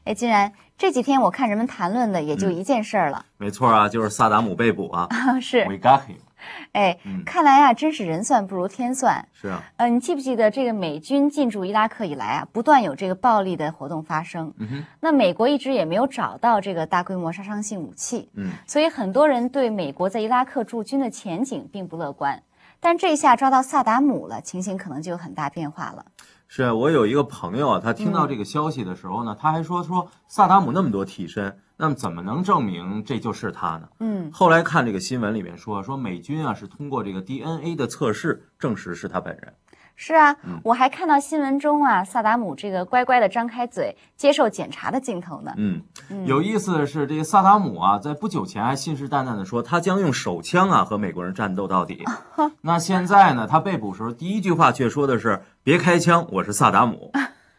哎，竟然这几天我看人们谈论的也就一件事儿了。 没错啊，就是萨达姆被捕啊。 是 We got him。 哎，看来啊，真是人算不如天算。 是啊。 你记不记得这个美军进驻伊拉克以来啊，不断有这个暴力的活动发生。那美国一直也没有找到这个大规模杀伤性武器。所以很多人对美国在伊拉克驻军的前景并不乐观。但这一下抓到萨达姆了，情形可能就有很大变化了。 是我有一个朋友啊，他听到这个消息的时候呢，他还说萨达姆那么多替身，那么怎么能证明这就是他呢？后来看这个新闻里面说美军啊是通过这个 DNA 的测试证实是他本人。 是啊，我还看到新闻中啊，萨达姆这个乖乖的张开嘴接受检查的镜头呢。 有意思的是，这个萨达姆啊，在不久前还信誓旦旦的说他将用手枪啊和美国人战斗到底。那现在呢，他被捕时候第一句话却说的是别开枪，我是萨达姆。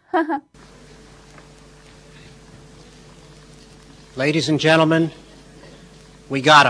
Ladies and gentlemen, we got him.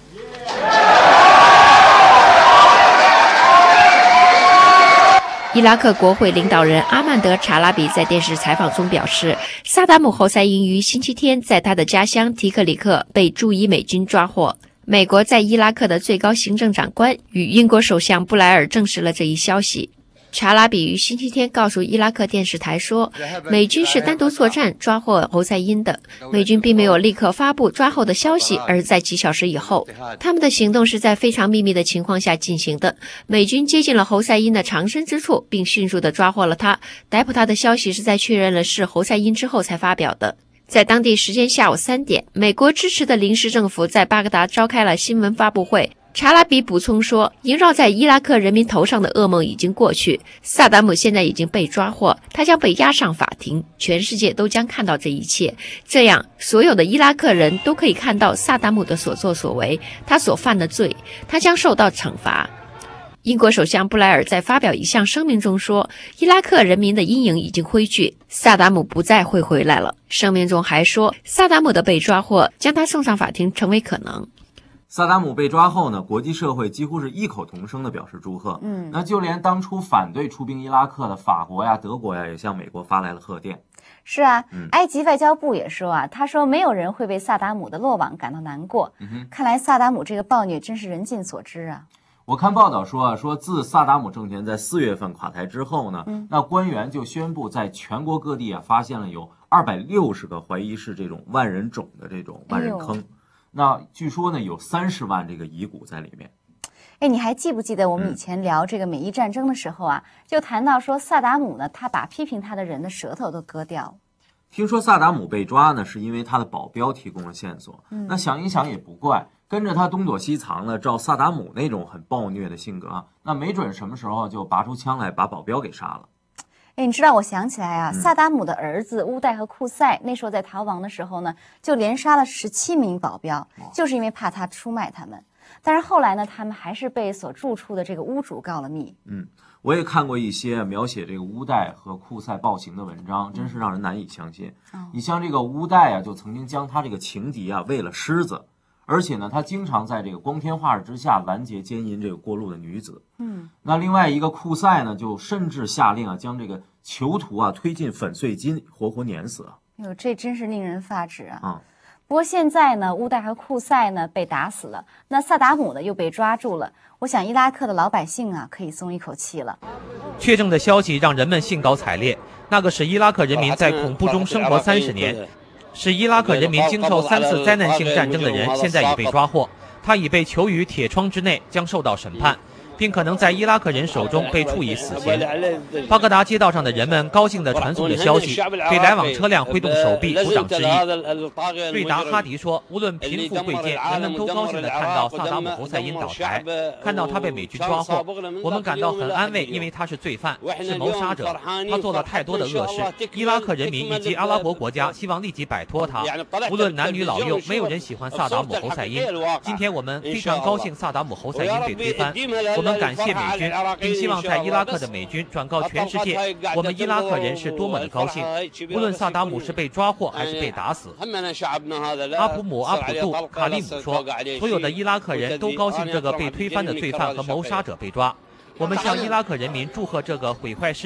伊拉克国会领导人阿曼德·查拉比在电视采访中表示，萨达姆·侯赛因于星期天在他的家乡提克里克被驻伊美军抓获。美国在伊拉克的最高行政长官与英国首相布莱尔证实了这一消息。查拉比于星期天告诉伊拉克电视台说，美军是单独作战抓获侯赛因的，美军并没有立刻发布抓获的消息，而在几小时以后，他们的行动是在非常秘密的情况下进行的。美军接近了侯赛因的藏身之处，并迅速地抓获了他。逮捕他的消息是在确认了是侯赛因之后才发表的。在当地时间下午3点，美国支持的临时政府在巴格达召开了新闻发布会。查拉比补充说，萦绕在伊拉克人民头上的噩梦已经过去，萨达姆现在已经被抓获，他将被押上法庭，全世界都将看到这一切，这样所有的伊拉克人都可以看到萨达姆的所作所为，他所犯的罪，他将受到惩罚。英国首相布莱尔在发表一项声明中说，伊拉克人民的阴影已经挥去，萨达姆不再会回来了。声明中还说，萨达姆的被抓获将他送上法庭成为可能。 萨达姆被抓后呢，国际社会几乎是异口同声地表示祝贺。那就连当初反对出兵伊拉克的法国呀、德国呀，也向美国发来了贺电。 是啊，埃及外交部也说啊，他说没有人会为萨达姆的落网感到难过。看来萨达姆这个暴虐真是人尽所知啊。 我看报道说自萨达姆政权在4月份垮台之后呢，那官员就宣布在全国各地啊发现了有260个怀疑是这种万人冢的这种万人坑。那据说呢，有30万这个遗骨在里面。 哎，你还记不记得我们以前聊这个美伊战争的时候啊，就谈到说萨达姆呢，他把批评他的人的舌头都割掉了。 听说萨达姆被抓呢，是因为他的保镖提供了线索。那想一想也不怪，跟着他东躲西藏呢，照萨达姆那种很暴虐的性格啊，那没准什么时候就拔出枪来把保镖给杀了。 哎，你知道我想起来啊，萨达姆的儿子乌代和库塞那时候在逃亡的时候呢，就连杀了17名保镖，就是因为怕他出卖他们。但是后来呢，他们还是被所住处的这个屋主告了密。 我也看过一些描写这个乌代和库塞暴行的文章，真是让人难以相信。你像这个乌代啊，就曾经将他这个情敌啊喂了狮子，而且呢，他经常在这个光天化日之下拦截奸淫这个过路的女子。那另外一个库塞呢，就甚至下令啊，将这个囚徒啊推进粉碎机，活活碾死啊！ 哟，这真是令人发指啊！不过现在呢，乌代和库塞呢被打死了，那萨达姆呢又被抓住了。我想伊拉克的老百姓啊可以松一口气了。 确证的消息让人们兴高采烈，那个使伊拉克人民在恐怖中生活30年，使伊拉克人民经受3次灾难性战争的人，现在已被抓获，他已被囚于铁窗之内，将受到审判，并可能在伊拉克人手中被处以死刑。巴格达街道上的人们高兴地传送着消息，对来往车辆挥动手臂鼓掌致意。瑞达哈迪说，无论贫富贵贱，人们都高兴地看到萨达姆侯赛因倒台，看到他被美军抓获，我们感到很安慰，因为他是罪犯，是谋杀者，他做了太多的恶事，伊拉克人民以及阿拉伯国家希望立即摆脱他。无论男女老幼，没有人喜欢萨达姆侯赛因。今天我们非常高兴萨达姆侯赛因被推翻，我们感谢美军，并希望在伊拉克的美军转告全世界，我们伊拉克人是多么的高兴。无论萨达姆是被抓获还是被打死。阿普姆阿普杜卡利姆说，所有的伊拉克人都高兴这个被推翻的罪犯和谋杀者被抓。我们向伊拉克人民祝贺这个毁坏世界、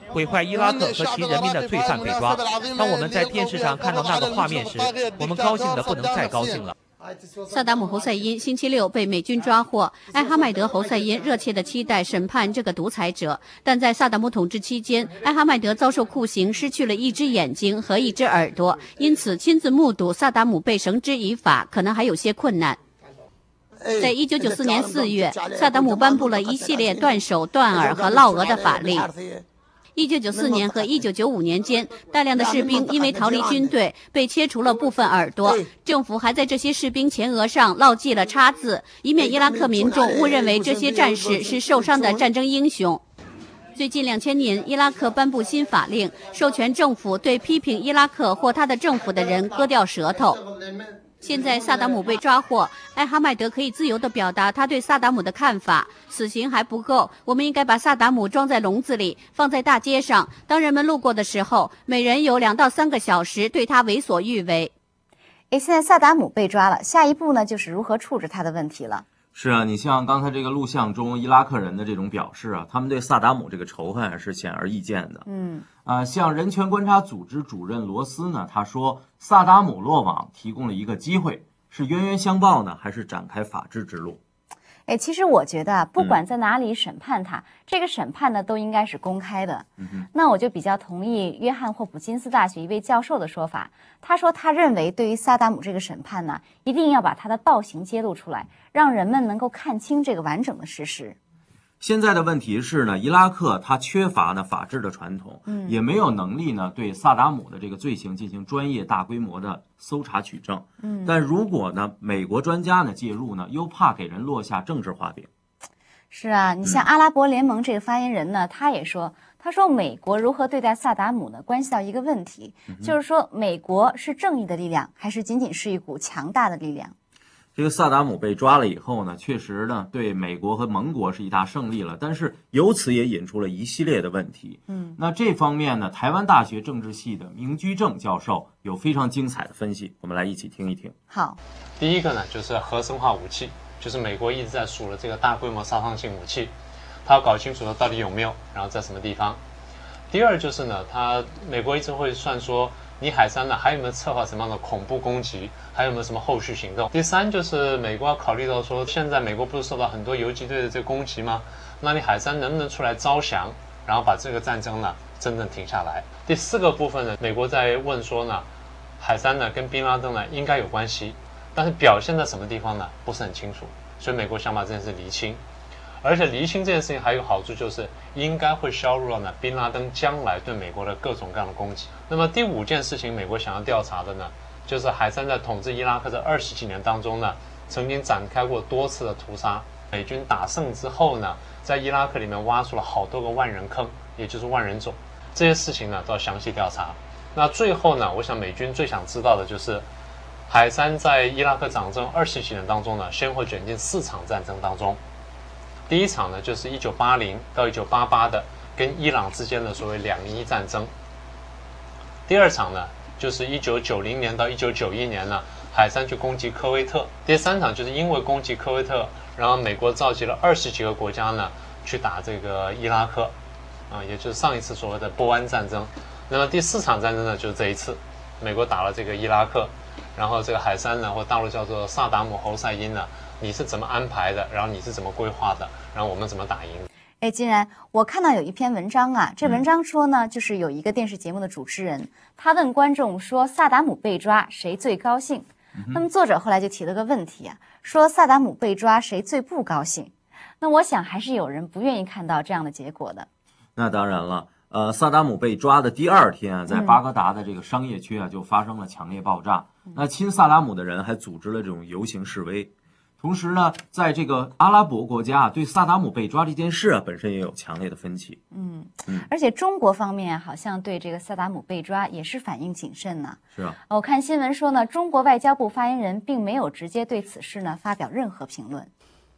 毁坏伊拉克和其人民的罪犯被抓。当我们在电视上看到那个画面时，我们高兴得不能再高兴了。 萨达姆侯赛因星期六被美军抓获，艾哈迈德侯赛因热切地期待审判这个独裁者，但在萨达姆统治期间，艾哈迈德遭受酷刑，失去了一只眼睛和一只耳朵，因此亲自目睹萨达姆被绳之以法可能还有些困难。在1994年4月，萨达姆颁布了一系列断手、断耳和烙额的法令。1994年和1995年间，大量的士兵因为逃离军队被切除了部分耳朵，政府还在这些士兵前额上烙记了叉字，以免伊拉克民众误认为这些战士是受伤的战争英雄。最近2000年，伊拉克颁布新法令，授权政府对批评伊拉克或他的政府的人割掉舌头。现在萨达姆被抓获，艾哈迈德可以自由地表达他对萨达姆的看法。死刑还不够，我们应该把萨达姆装在笼子里，放在大街上。当人们路过的时候，每人有2到3个小时对他为所欲为。 现在萨达姆被抓了，下一步呢就是如何处置他的问题了。 是啊，你像刚才这个录像中伊拉克人的这种表示啊，他们对萨达姆这个仇恨是显而易见的。像人权观察组织主任罗斯呢，他说萨达姆落网提供了一个机会，是冤冤相报呢，还是展开法治之路？ 其实我觉得不管在哪里审判他，这个审判呢都应该是公开的。那我就比较同意约翰霍普金斯大学一位教授的说法，他说他认为对于萨达姆这个审判呢，一定要把他的暴行揭露出来，让人们能够看清这个完整的事实。 现在的问题是呢，伊拉克它缺乏呢法治的传统，也没有能力呢对萨达姆的这个罪行进行专业大规模的搜查取证。但如果呢美国专家呢介入呢，又怕给人落下政治画饼。 是啊，你像阿拉伯联盟这个发言人呢，他也说，他说美国如何对待萨达姆呢，关系到一个问题，就是说美国是正义的力量，还是仅仅是一股强大的力量？ 这个萨达姆被抓了以后呢，确实呢对美国和盟国是一大胜利了，但是由此也引出了一系列的问题。那这方面呢，台湾大学政治系的明居正教授有非常精彩的分析，我们来一起听一听。 好， 第一个呢就是核生化武器，就是美国一直在数了这个大规模杀伤性武器，他要搞清楚它到底有没有，然后在什么地方。第二就是呢，美国一直会算说，你海珊呢还有没有策划什么样的恐怖攻击，还有没有什么后续行动。第三就是美国要考虑到说，现在美国不是受到很多游击队的这个攻击吗？那你海珊能不能出来招降，然后把这个战争呢真正停下来。第四个部分呢，美国在问说呢，海珊呢跟宾拉登呢应该有关系，但是表现在什么地方呢不是很清楚，所以美国想把这件事厘清。而且厘清这件事情还有好处，就是应该会削弱呢宾拉登将来对美国的各种各样的攻击。那么第5件事情，美国想要调查的呢，就是海珊在统治伊拉克这20几年当中呢，曾经展开过多次的屠杀。美军打胜之后呢，在伊拉克里面挖出了好多个万人坑，也就是万人冢。这些事情呢都要详细调查。那最后呢，我想美军最想知道的就是海珊在伊拉克掌政20几年当中呢，先后卷进4场战争当中。第一场呢，就是1980到1988的跟伊朗之间的所谓两伊战争。第二场呢，就是1990年到1991年呢，海珊去攻击科威特。第三场就是因为攻击科威特，然后美国召集了20几个国家呢去打这个伊拉克，也就是上一次所谓的波湾战争。那么第4场战争呢，就是这一次，美国打了这个伊拉克，然后这个海珊呢，或大陆叫做萨达姆侯赛因呢，你是怎么安排的？然后你是怎么规划的？然后我们怎么打赢？ 既然我看到有一篇文章啊，这文章说呢，就是有一个电视节目的主持人，他问观众说萨达姆被抓谁最高兴？那么作者后来就提了个问题啊，说萨达姆被抓谁最不高兴？那我想还是有人不愿意看到这样的结果的。 那当然了，萨达姆被抓的第2天啊，在巴格达的这个商业区啊，就发生了强烈爆炸。那亲萨达姆的人还组织了这种游行示威。同时呢，在这个阿拉伯国家对萨达姆被抓这件事啊，本身也有强烈的分歧。 而且中国方面好像对这个萨达姆被抓也是反应谨慎呢。 是啊， 我看新闻说呢，中国外交部发言人并没有直接对此事呢发表任何评论。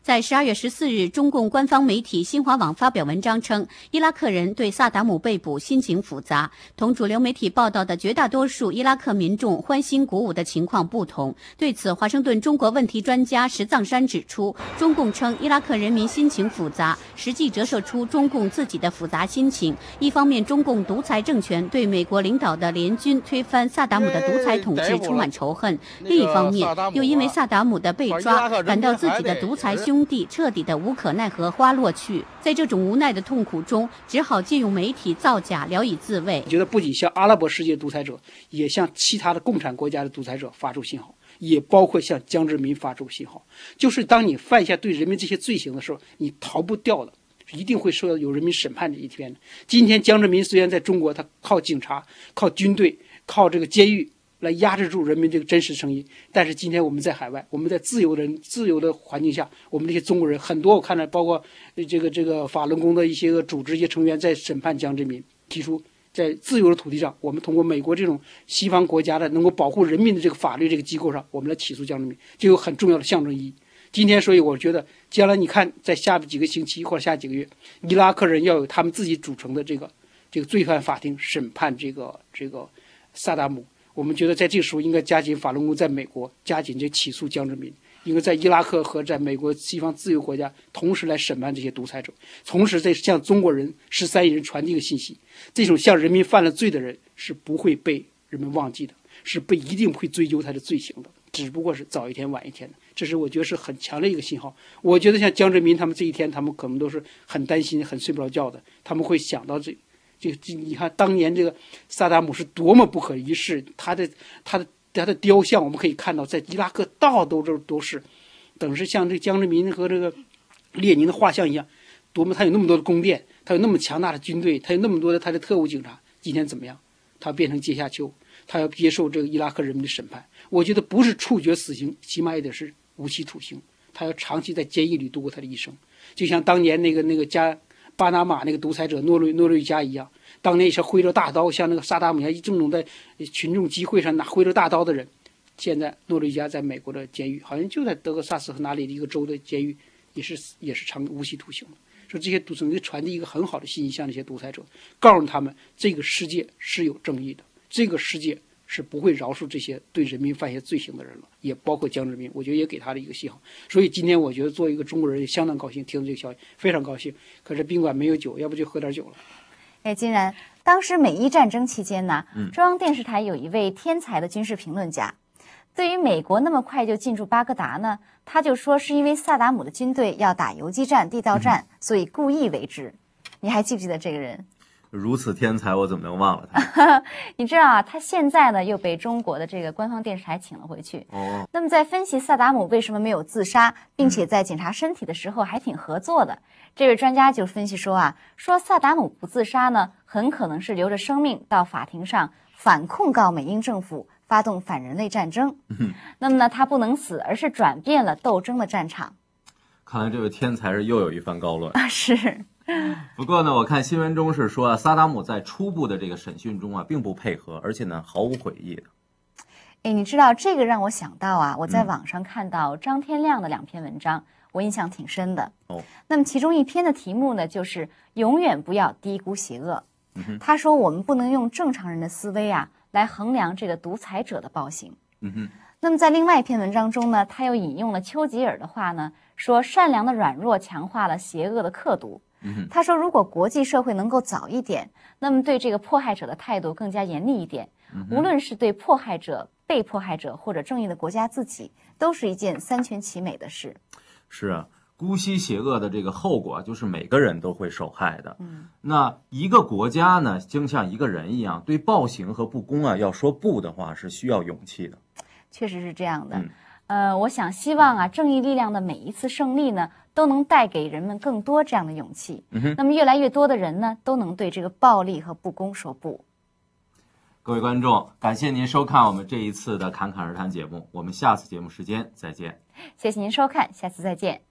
在12月14日，中共官方媒体新华网发表文章称，伊拉克人对萨达姆被捕心情复杂，同主流媒体报道的绝大多数伊拉克民众欢欣鼓舞的情况不同。对此，华盛顿中国问题专家石藏山指出，中共称伊拉克人民心情复杂，实际折射出中共自己的复杂心情。一方面，中共独裁政权对美国领导的联军推翻萨达姆的独裁统治充满仇恨；另一方面，又因为萨达姆的被抓，感到自己的独裁兄弟彻底的无可奈何花落去，在这种无奈的痛苦中，只好借用媒体造假聊以自慰。 我觉得不仅向阿拉伯世界独裁者，也向其他的共产国家的独裁者发出信号，也包括向江泽民发出信号，就是当你犯下对人民这些罪行的时候，你逃不掉的，一定会受到有人民审判这一天的。今天江泽民虽然在中国，他靠警察、靠军队、靠这个监狱来压制住人民这个真实声音，但是今天我们在海外，我们在自由的环境下，我们这些中国人很多，我看到包括这个法轮功的一些个组织一些成员在审判江泽民，提出在自由的土地上，我们通过美国这种西方国家的能够保护人民的这个法律这个机构上，我们来起诉江泽民，就有很重要的象征意义。今天，所以我觉得将来你看，在下几个星期或者下几个月，伊拉克人要有他们自己组成的这个罪犯法庭审判这个萨达姆。我们觉得在这个时候应该加紧法轮功在美国加紧这起诉江泽民，应该在伊拉克和在美国西方自由国家同时来审判这些独裁者，同时在向中国人13亿人传递一个信息：这种向人民犯了罪的人是不会被人们忘记的，是一定会追究他的罪行的，只不过是早一天晚一天的。这是我觉得是很强的一个信号。我觉得像江泽民他们这一天，他们可能都是很担心、很睡不着觉的，他们会想到你看当年这个萨达姆是多么不可一世，他的雕像我们可以看到在伊拉克到处都是，等是像这江泽民和这个列宁的画像一样，多么他有那么多的宫殿，他有那么强大的军队，他有那么多的他的特务警察，今天怎么样？他变成阶下囚，他要接受这个伊拉克人民的审判。我觉得不是处决死刑，起码也得是无期徒刑，他要长期在监狱里度过他的一生，就像当年那个巴拿马那个独裁者诺瑞加一样，当年也是挥着大刀，像那个萨达姆一样，这种在群众集会上拿挥着大刀的人，现在诺瑞加在美国的监狱，好像就在德克萨斯和哪里的一个州的监狱，也是长无期徒刑的。说这些总传递一个很好的信息，向这些独裁者，告诉他们这个世界是有正义的，这个世界是不会饶恕这些对人民犯下罪行的人了，也包括江泽民，我觉得也给他的一个信号。所以今天我觉得作为一个中国人，相当高兴，听到这个消息非常高兴。可是宾馆没有酒，要不就喝点酒了。 哎，金然，当时美伊战争期间呢，中央电视台有一位天才的军事评论家，对于美国那么快就进驻巴格达呢，他就说是因为萨达姆的军队要打游击战、地道战，所以故意为之。你还记不记得这个人？ 如此天才，我怎么能忘了他？ 你知道啊，他现在呢又被中国的这个官方电视台请了回去。哦。那么在分析萨达姆为什么没有自杀，并且在检查身体的时候还挺合作的，这位专家就分析说说萨达姆不自杀呢，很可能是留着生命到法庭上反控告美英政府发动反人类战争。那么呢，他不能死，而是转变了斗争的战场。 看来这位天才是又有一番高论。 是。 不过呢，我看新闻中是说萨达姆在初步的这个审讯中并不配合，而且呢毫无悔意的。 哎，你知道这个让我想到我在网上看到张天亮的2篇文章，我印象挺深的。哦。那么其中一篇的题目呢，就是永远不要低估邪恶。他说我们不能用正常人的思维来衡量这个独裁者的暴行。那么在另外一篇文章中呢，他又引用了丘吉尔的话呢，说善良的软弱强化了邪恶的刻毒。他说如果国际社会能够早一点，那么对这个迫害者的态度更加严厉一点，无论是对迫害者、被迫害者或者正义的国家自己，都是一件三全其美的事。 是啊，姑息邪恶的这个后果就是每个人都会受害的。那一个国家呢，就像一个人一样，对暴行和不公要说不的话，是需要勇气的。 确实是这样的。我想希望正义力量的每一次胜利呢，都能带给人们更多这样的勇气。那么越来越多的人呢，都能对这个暴力和不公说不。 各位观众，感谢您收看我们这一次的侃侃而谈节目，我们下次节目时间再见。 谢谢您收看，下次再见。